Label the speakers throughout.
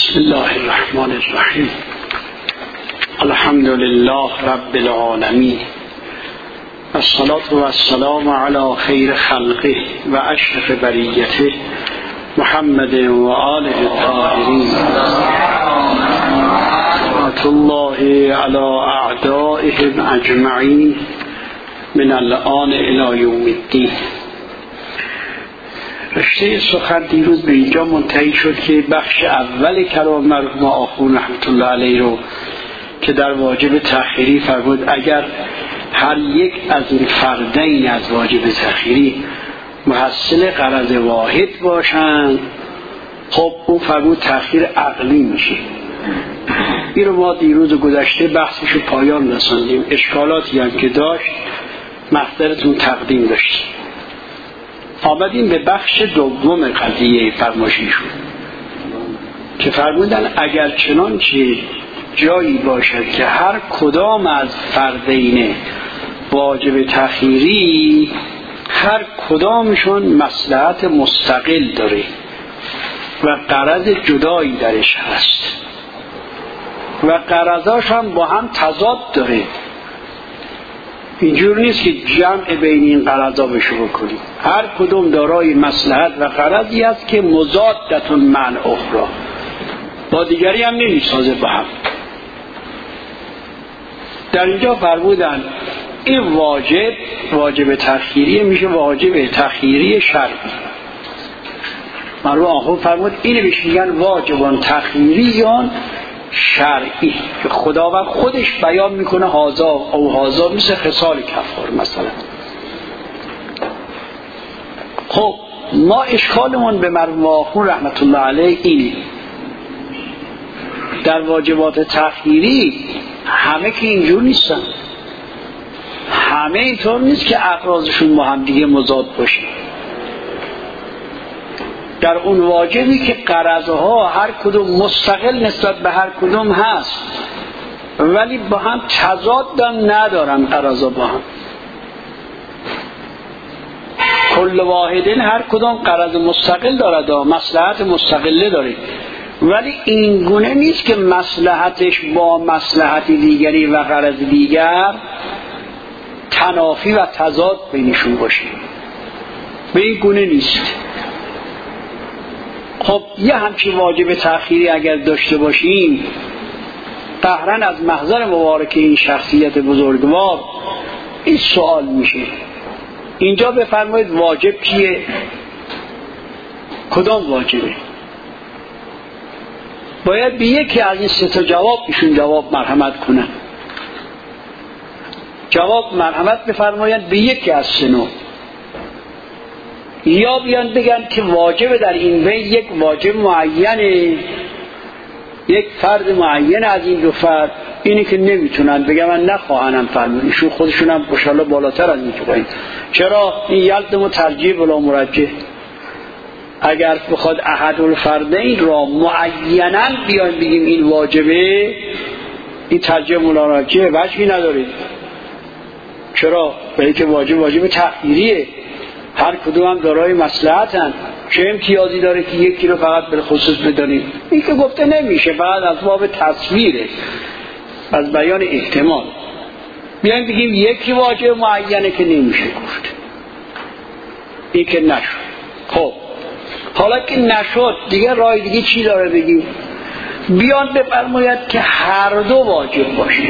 Speaker 1: بسم الله الرحمن الرحیم. الحمد لله رب العالمین، الصلاة والسلام علی خیر خلقه و اشرف بریته محمد و آله الطاهرین، رحمة الله علی اعدائهم اجمعین من الآن الی یوم الدین. رشته سخن دیروز به اینجا منتهی شد که بخش اول کلام مرحوم آخوند رحمت الله علیه رو که در واجب تأخیری فرمود اگر هر یک از این فردین از واجب تأخیری محصل غرض واحد باشند، خب اون فرمود تأخیر عقلی میشه. این رو ما دیروز گذشته بحثشو پایان رساندیم. اشکالاتی هم که داشت محضرتون تقدیم داشتیم. آمدیم به بخش دوم قضیه فرمایشیشون که فرمودن اگر چنانچه جایی باشد که هر کدام از فردین واجب تأخیری هر کدامشون مصلحت مستقل داره و غرض جدایی درش هست و غرضاش هم با هم تضاد داره، اینجور نیست که جمع بین این غرضا بشه بکنیم. هر کدوم دارای مصلحت و غرضی است که مضادتون مع اخرى، با دیگری هم نمیسازه با هم. در اینجا فرمودن این واجب تأخیری میشه واجب تأخیری شرعی. مرحوم آخوند فرمود اینو بهش میگن واجبان تأخیریان شرعی که خداوند خودش بیان میکنه هازا او هازا، مثل خصال کفار مثلا. خب ما اشکالمون به مرحوم آخوند رحمت الله علیه اینه، در واجبات تأخیری همه که اینجور نیستن، همه اینطور نیست که اغراضشون با هم دیگه مضاد باشه. در اون واجبی که غرضها هر کدوم مستقل نسبت به هر کدوم هست ولی با هم تضاد ندارن، غرضها با هم کل واحدین هر کدوم غرض مستقل دارد و مصلحت مستقله داره، ولی این گونه نیست که مصلحتش با مصلحت دیگری و غرض دیگر تنافی و تضاد بینشون باشه، به این گونه نیست. خب یه همچین واجب تأخیری اگر داشته باشیم قهرن از محضر مبارک این شخصیت بزرگوار این سوال میشه اینجا بفرمایید واجب کیه؟ کدام واجبه؟ باید به یکی از این سه تا جواب ایشون جواب مرحمت کنن، جواب مرحمت بفرمایند به یکی از سه نوع، یا بیان بگن که واجب در این بین یک واجب معینه، یک فرد معین از این دو فرد، اینی که نمیتونن بگن من نخواهنم فرمون، ایشون خودشون هم انشاءالله بالاتر از این چون چرا این یلزم ترجیح بلا مرجح. اگر بخواد احد الفردین را معینا بیان بگیم این واجبه، این ترجیح بلا مرجح وجهی نداره. چرا؟ برای که واجب تأخیریه، هر کدوم هم دارای مصلحتن، چه امتیازی داره که یکی رو فقط به خصوص بدانیم؟ این که گفته نمیشه، فقط از باب تصویره، از بیان احتمال. بیایم بگیم یکی واجب معینه که نمیشه گفت، این که نشد. خب حالا که نشد دیگه راه دیگه چی داره بگیم؟ بیان بفرماید که هر دو واجب باشه،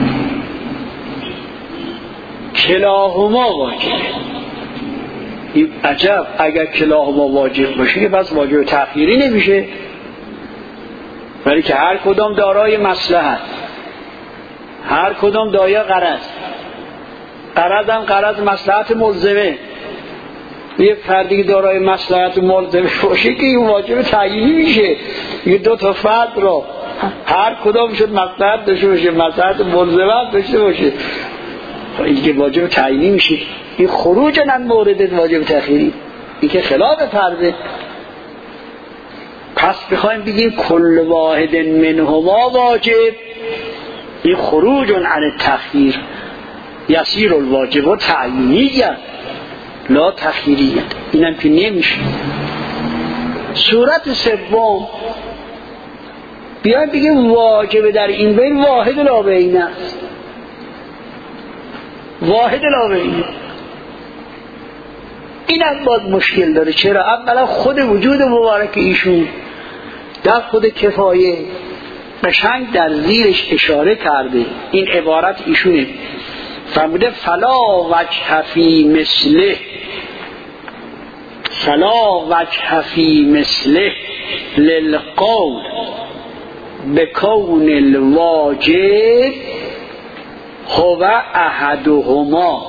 Speaker 1: کلاهما واجبه. این عجب، اگر کلاهما واجب باشه که بس واجب تأخیری نمیشه، ولی که هر کدام دارای مصلحت، هر کدام دارای غرض هم غرض مصلحت ملزمه. یک فردی دارای مصلحت ملزمه باشه که این واجب تعیینی میشه. یه دو تا فرد را هر کدام شد مصلحت داشته باشه، مصلحت ملزمه داشته باشه، این که واجب تعیینی میشه. این خروج عن مورد واجب تأخیری، این که خلاف فرضه. پس بخوایم بگیم کل واحد منهما واجب، این خروج عن التأخیر، یسیر الواجب تعیینیه لا تأخیریه، اینم که نمیشه. صورت سوم بیان بگیم واجب در این بین واحد لا بین است، واحد لا بین. این هم باز مشکل داره. چرا؟ اولا خود وجود مبارک ایشون در خود کفایه قشنگ در زیرش اشاره کرده. این عبارت ایشونه فرموده فلا وجه فی مثله، فلا وجه فی مثله للقول بکون الواجب هو احدهما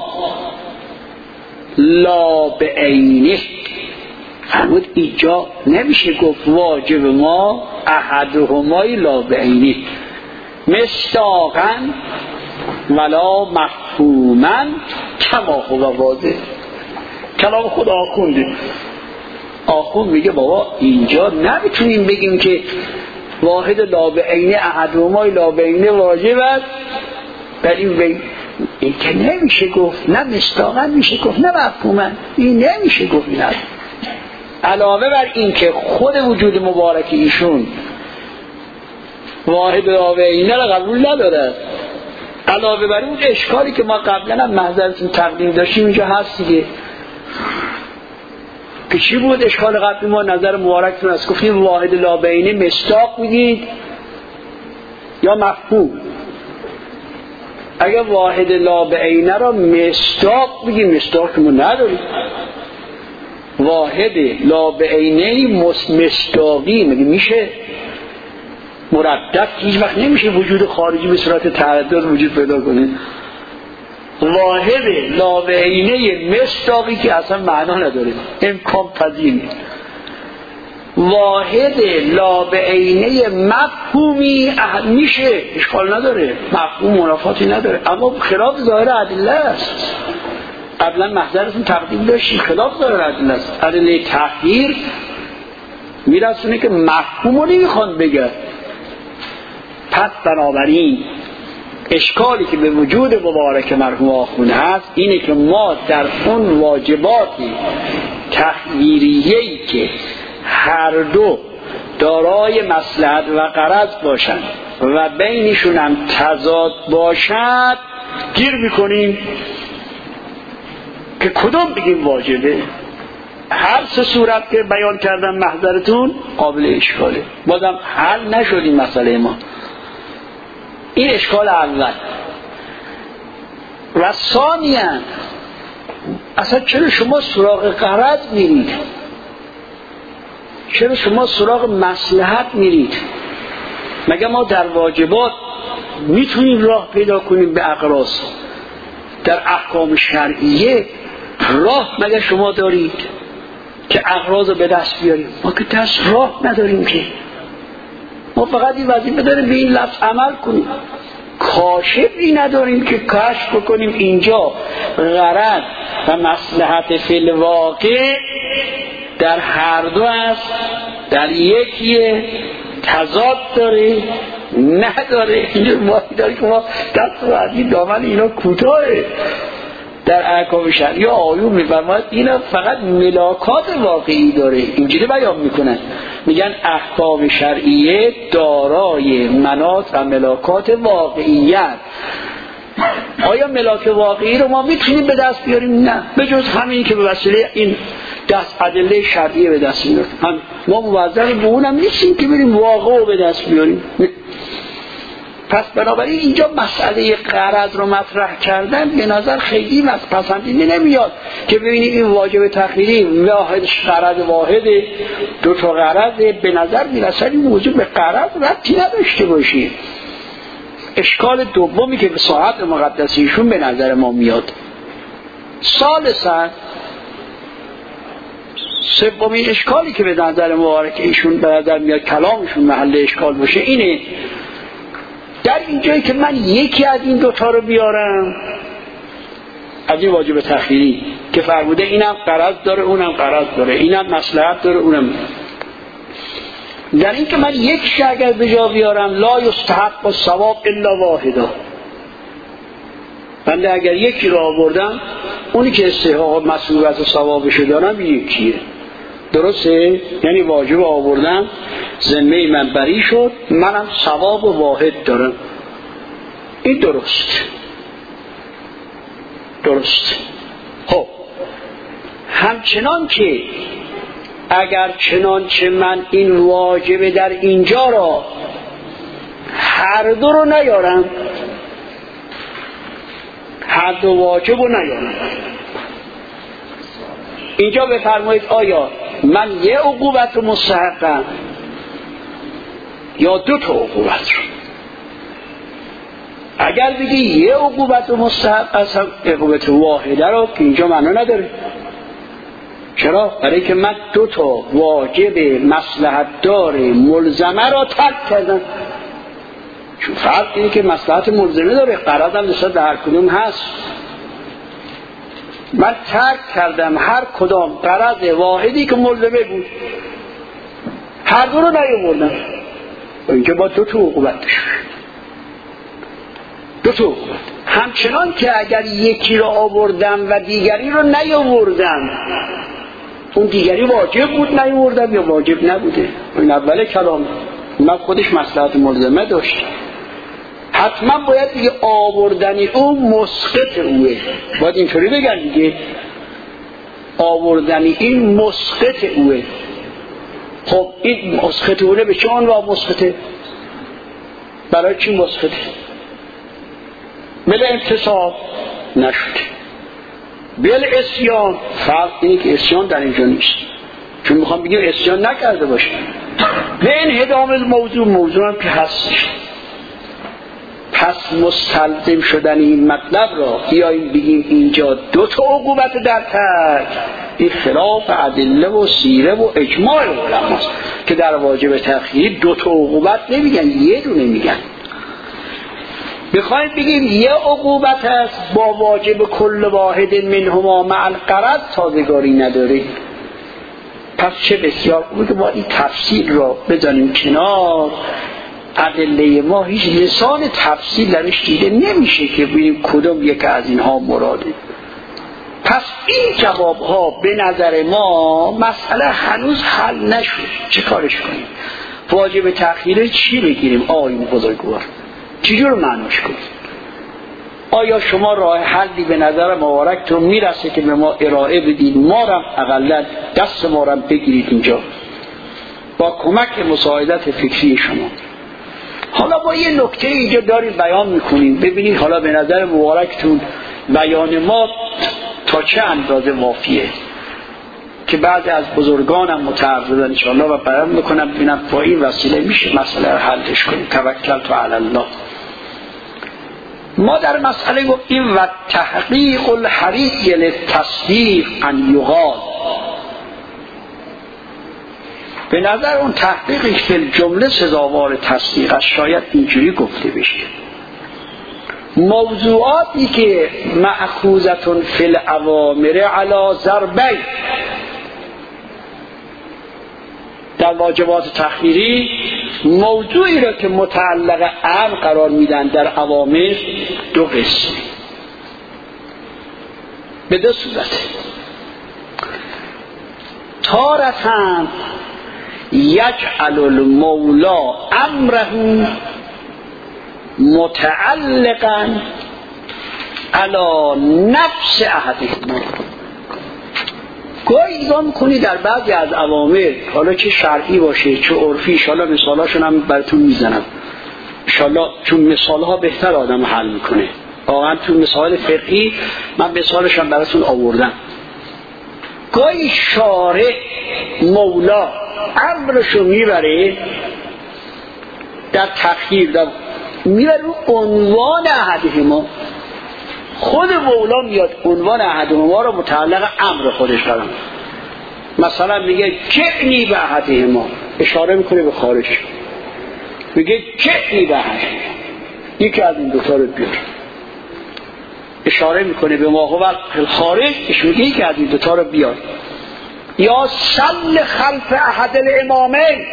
Speaker 1: لا بعینه. فرمود اینجا نمیشه گفت واجب ما احدهمای لا بعینه مصداقا ولا مفهوما کما هو واضح. کلام خود آخونده. آخوند میگه بابا اینجا نمیتونیم بگیم که واحد لا بعینه احدهمای لا بعینه واجب است، در این بین این که نمیشه گفت، نه مصداقا میشه گفت نه مفهوما، این نمیشه گفت. این است علاوه بر این که خود وجود مبارک ایشون واحد لا بعینه را قبول نداره، علاوه بر اون اشکالی که ما قبلا هم محضرتون تقدیم داشتیم اینجا هست دیگه. که چی بود اشکال قبلی ما؟ نظر مبارکتون است، گفتیم واحد لا بعینه مصداق میگید یا مفهوم. اگر واحد لا بعینه را مصداق بگیم، مصداق که ما نداریم. واحد لا بعینه مصداقی مگه میشه؟ مردد هیچ وقت نمیشه وجود خارجی به صورت تعدد وجود پیدا کنه. واحد لا بعینه مصداقی که اصلا معنا نداره، امکان پذیر نیست. واحد لا بعینه مفهومی میشه، اشکال نداره، مفهوم منافاتی نداره، اما خلاف ظاهر ادله است. قبلا محضرتون تقدیم داشتیم خلاف ظاهر ادله است. ادله تحقیر میرسونه که مفهوم رو نمیخوان بگه. پس بنابراین اشکالی که به وجود مبارک مرحوم آخوند هست اینه که ما در اون واجبات تحقیریه‌ای که هر دو دارای مصلحت و غرض باشند و بینشون هم تضاد باشد گیر میکنیم که کدوم بگیم واجبه. هر سه صورت که بیان کردم محضرتون قابل اشکاله، بازم حل نشد این مسئله ما. این اشکال اول. و ثانیاً اصلا چرا شما سراغ غرض میرید؟ چرا شما سراغ مصلحت میرید؟ مگه ما در واجبات میتونیم راه پیدا کنیم به اغراض؟ در احکام شرعیه راه مگه شما دارید که اغراض رو به دست بیاریم؟ ما که دست راه نداریم که. ما فقط این وظیفه داریم به این لفظ عمل کنیم. کاشفی نداریم که کشف بکنیم اینجا غرض و مصلحت فی الواقع در هر دو است، در یکیه، تضاد داره نداره. اینجا ماهی داره که ما دست و عدی دامن اینا کوتاهه. در احکام شرعی آیون میفرماید اینا فقط ملاکات واقعی داره، اینجوری بیان میکنن، میگن احکام شرعیه دارای مناط و ملاکات واقعیت. آیا ملاک واقعی رو ما میتونیم به دست بیاریم؟ نه، به جز همین که به وسیله این دست ادله شرعیه به دست میاریم. ما موظف به اونم نیستیم که بریم واقع رو به دست بیاریم. پس بنابراین اینجا مسئله غرض رو مطرح کردن به نظر خیلی پسندیده نمیاد که ببینیم این واجب تخیری واحد غرض واحده، دو تا غرضه. به نظر میرسد این موضوع به غرض ربطی نداشته باشه. اشکال دومی که به صحت مقدسیشون به نظر ما میاد. ثالثاً سومین اشکالی که به نظر مبارک ایشون به نظر میاد کلامشون محل اشکال باشه اینه در اینجایی که من یکی از این دوتا رو بیارم از این واجب تخیری که فرموده اینم غرض داره اونم غرض داره، اینم مصلحت داره اونم، در این که من یکیش اگر به جا بیارم لا یستحق الثواب الا واحدا، بنده اگر یکی رو آوردم اونی که استحقاق مسئولیت و ثوابش دارم یکیه، درسته؟ یعنی واجب آوردم، ذمه من بری شد، منم ثواب واحد دارم. این درست. خب همچنان که اگر چنانچه من این واجب در اینجا را هر دو رو نیارم، هر دو واجب رو نیارم، اینجا بفرمایید آیا من یه عقوبت رو مستحقم یا دو تا عقوبت رو؟ اگر بگی یه عقوبت رو مستحق هستم، عقوبت واحده رو، که اینجا معنا نداره. چرا؟ برای که من دو تا واجب مصلحت دار ملزمه را ترک کردم. چون فرق اینه که مصلحت ملزمه داره، غرض هم نسبت به هر کدوم هست. من ترک کردم هر کدام غرض واحدی که ملزمه بود، هر دو رو نیاوردم. اینجا با دو تا عقوبت دو. همچنان که اگر یکی رو آوردم و دیگری رو نیاوردم، اون دیگری واجب بود نیاوردم یا واجب نبوده؟ این اول کلام من خودش مصلحت ملزمه داشت، حتما باید دیگه آوردنی اون مسقط اوه، باید اینطوری بگن دیگه، آوردنی این مسقط اوه. خب این مسقط اوه به چه عنوان مسقطه؟ برای چی مسقطه؟ بل امتصاب نشد، بل اسیان. فرق اینه که اسیان در اینجا نیست، چون میخوام بگیم اسیان نکرده باشه. به انهدام موضوع هم که هستش. پس مستلزم شدن این مطلب را بیاییم بگیم اینجا دو تا عقوبت در ترک، این خلاف ادله و سیره و اجماع علماست که در واجب تأخیر دو تا عقوبت نمیگن، یه دونه میگن. بخواید بگیم یه عقوبت است با واجب کل واحد منهما مع الغرض سازگاری نداره، پس چه بسیار خوبه که باید این تفصیل را بزنیم کنار. ادله ما هیچ لسان تفصیل درش دیده نمیشه که ببینیم کدوم یک از اینها مراده. پس این جواب ها به نظر ما مسئله هنوز حل نشد. چه کارش کنیم؟ واجب تأخیر چی بگیریم؟ آیین بزرگوار چجور معناش کنیم؟ آیا شما راه حلی به نظر مبارکتون میرسه که به ما ارائه بدید، ما را اقلا دست ما را بگیرید اینجا با کمک مساعدت فکری شما؟ حالا با یه نکته اینجا داریم بیان میکنیم، ببینید حالا به نظر مبارکتون بیان ما تا چه اندازه وافیه، که بعضی از بزرگانم متعرضن انشاءالله و بیان میکنم ببینم با این وسیله میشه مسئله رو حلش کنیم. توکلت علی الله. ما در مسئله گفتیم و تحقیق الحریع للتصدیق ان یقال. به نظر اون تحقیقی که جمله سزاوار تصدیق است شاید اینجوری گفته بشه: موضوعاتی که مأخوذتون فی الاوامر علی ضربین، در واجبات تخییری موضوعی را که متعلق امر قرار میدن در اوامر دو قسم، به دو صورت. تارتاً یجعل المولا امره متعلقا علی نفس احدهما. گاهی نگاه میکنی در بعضی از اوامر، حالا چه شرعی باشه چه عرفی، انشاءالله مثالاشون هم براتون میزنم انشاءالله، چون مثالها بهتر آدم حل میکنه. واقعا تو مثال فقهی من مثالش هم براتون آوردم. گاهی شارع مولا امرشو میبره در تخییر، در میبره رو عنوان احدهما. خود مولا میاد عنوان احدهما رو متعلق امر خودش قرار. مثلا میگه جعنی به احدهما، اشاره میکنه به خارج، میگه جعنی به احدهما، یکی از این دوتا رو بیار. اشاره میکنه به ما هو الخارج، میگه یکی از این دوتا رو بیار. یا صل خلف احد الامامین،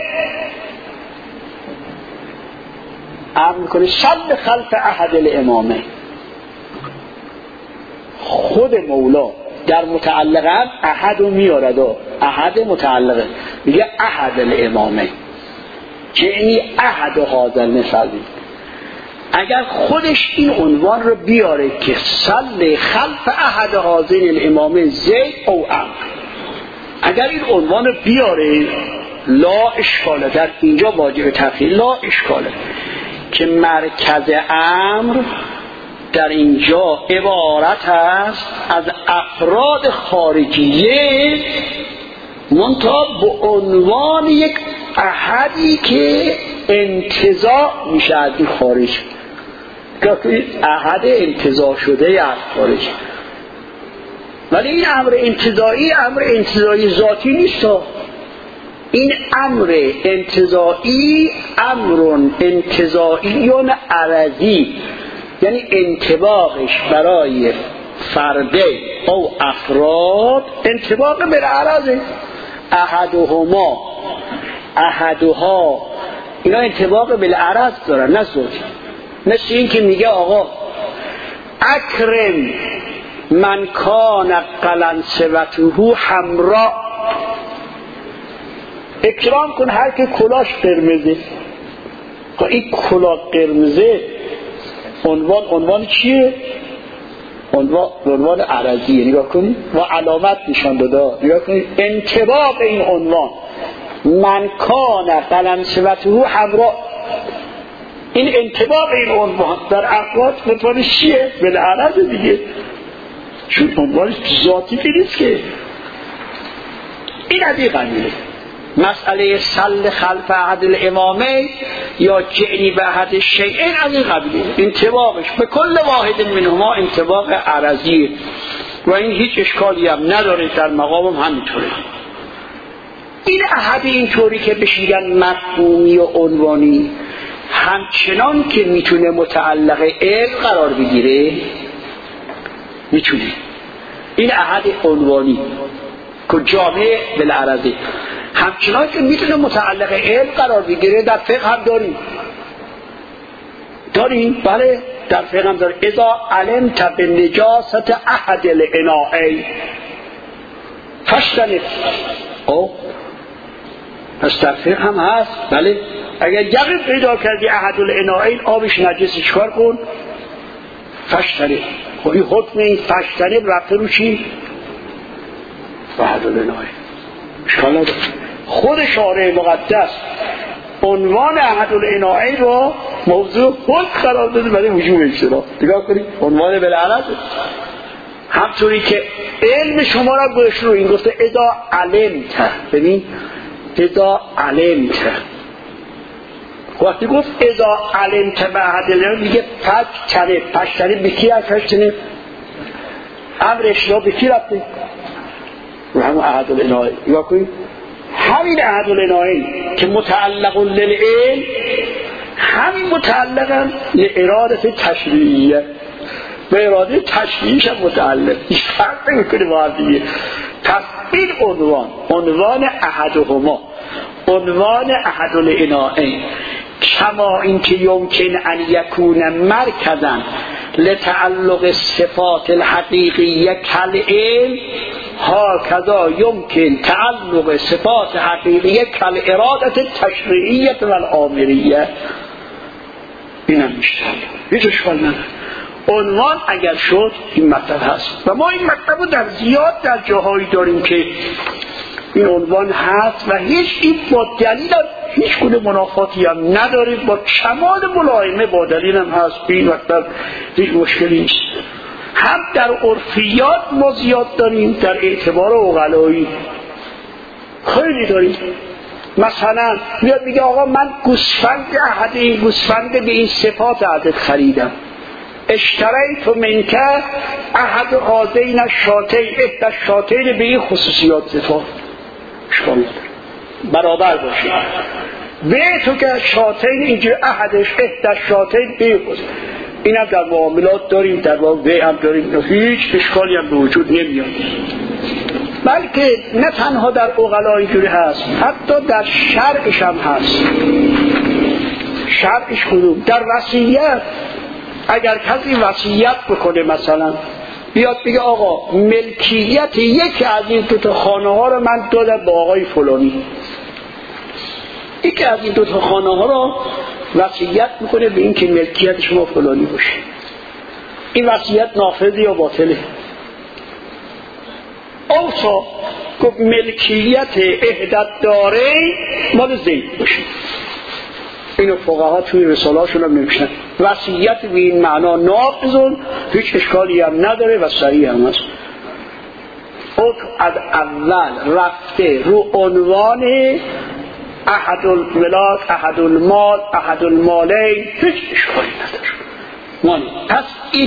Speaker 1: امر میکنه صل خلف احد الامامین. خود مولا در متعلقه هم احد رو میارد و احد متعلقه میگه احد الامامه، یعنی احد هذا المثل. اگر خودش این عنوان رو بیاره که صلی خلف احد هذین الامامه زید او عمرو، اگر این عنوان رو بیاره لا اشکاله، در اینجا واجب تأخیر لا اشکاله که مرکز امر در اینجا عبارت است از افراد خارجیه منتها به عنوان یک احدی که انتزاع میشه از این خارج، که احد انتزاع شده از خارج. ولی این امر انتزاعی امر انتزاعی ذاتی نیست، این امر انتزاعی امر انتزاعی عرضی، یعنی انطباقش برای فرده او افراد انطباق بالعرضه. احدهما احدها اینا انطباق بالعرض دارن نه ذاتی. مثل این که میگه آقا اکرم من کان قلنسوته حمراء، اکرام کن هر که کلاش قرمزه. این کلاه قرمزه عنوان چیه؟ عنوان عرضیه. نگاه کنید و علامت نشان داده. نگاه کنید انطباق این عنوان من کان قلنسوته حمراء، این انطباق این عنوان در افراد عنوانش چیه؟ بالعرض دیگه، چون عنوانش ذاتی که نیست که. این عدی قمیله مسئله صل خلف احد الامامه یا جعنی به احد الشیئین از این قبیله، انطباقش به کل واحد منهما انطباق عرضیه و این هیچ اشکالی هم نداره، در مقام هم همینطوره. این احد اینطوری که بشیدن مفهومی و عنوانی همچنان که میتونه متعلق علم قرار بگیره، میتونه این احد عنوانی که جامع بالعرضه همچنان که میتونه متعلق علم قرار بگیره. در فقه هم داریم بله، در فقه هم داریم. اذا علمت بنجاست احد الاناءین فاجتنب. پس در فقه هم هست بله، اگر یقین پیدا کردی احد الاناءین آبش نجسه چکار کن؟ فاجتنب. خب این حکم این فاجتنب رفته رو چی؟ احد الاناءین اشکال نداره. خود شارع مقدس عنوان احد الاناءین رو موضوع خود قرار داده برای وجوب اجتناب. نگاه کنید عنوان بالعرض، همطوری که علم شما را گوش رو این گفته اذا علمت. ببین اذا علمت، وقتی گفت اذا علمت به احد الاناءین میگه فاجتنب به کی؟ فاجتنب امرش را به کی رفته؟ و همون احد الاناءین. نگاه کنید همین احد الاناءین که متعلق للعلم، همین متعلق لارادت تشریعیه، به اراده تشریعیش هم متعلق. این فرق میکنه با هم دیگه. پس این عنوان احدهما، عنوان احد الاناءین، کما اینکه یمکن ان یکون مرکزا لتعلق صفات الحقیقیه کالعلم، هكذا يمكن تعلق صفات حقیقیه كالإرادة التشریعیه والآمریه. این هم میشه، هیچ اشکال نداره. عنوان اگر شد این مطلب هست و ما این مطلب رو در زیاد در جاهایی داریم که این عنوان هست و هیچ این با دلیل هیچ گونه منافاتی هم نداره، با کمال ملائمه با دلیل هم هست. این مطلب هیچ مشکلی نیست. هم در عرفیات ما زیاد داریم، در اعتبار عقلایی خیلی داریم. مثلا میاد میگه آقا من گوسفند احد این گوسفند به این صفات عدد خریدم، اشتریت منک احد هذین الشاتین، احد الشاتین به این خصوصیات صفات اشکال نداره، برابر باشه. به تو که شاتین اینجور احدش احد الشاتین به این خصوصیات، این هم در معاملات داریم، در واقع هم داریم، هیچ اشکالی هم به وجود نمیاد. بلکه نه تنها در عقلا اینجوری هست، حتی در شرعش هم هست. شرعش کدوم؟ در وصیت. اگر کسی وصیت بکنه مثلا بیاد بگه آقا ملکیت یکی از این دو تا خانه ها رو من دادم با آقای فلانی، یکی از این دو تا خانه ها رو وصیت میکنه به این که ملکیت شما فلانی باشه. این وصیت نافذه یا باطله؟ اوسا گفت ملکیت احدت داره مال زید باشه. اینو فقها توی رساله‌هاشون هم نوشتن. وصیت به این معنا ناقضون، هیچ اشکالی هم نداره و صحیح هم هست. او از اول رفته رو عنوان احد الولاد، احد المال، احد المالین، هیچ اشکالی نداره. پس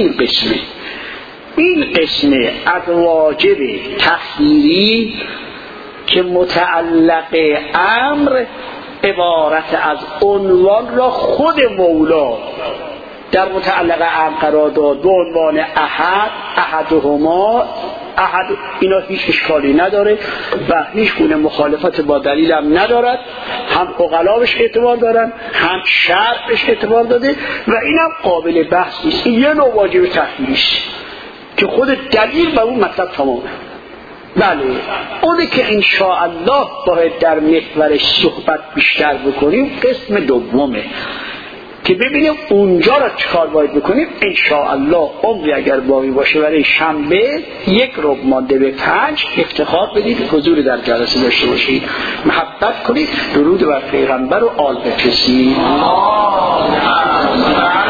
Speaker 1: این قسمه از واجب تخییری که متعلق امر عبارت از عنوان را خود مولا در متعلق امر قرار داد به عنوان احد، احدهما، احد، اینا هیچ اشکالی نداره و هیچ گونه مخالفت با دلیل هم ندارد. هم عقلا بهش اعتبار دارن، هم شرع بهش اعتبار داده و اینم قابل بحث نیست. این یه نوع واجب تخییری است که خود دلیل به اون مطلب تمامه. بله اونه که انشاءالله باید در محورش صحبت بیشتر بکنیم قسم دومه که ببینیم اونجا را چکار باید بکنیم. انشاءالله عمری اگر باقی باشه برای شنبه 1 ربع مانده به 5 افتخار بدید، حضور در جلسه داشته باشید، محبت کنید، درود بر پیغمبر و آل بفرستید.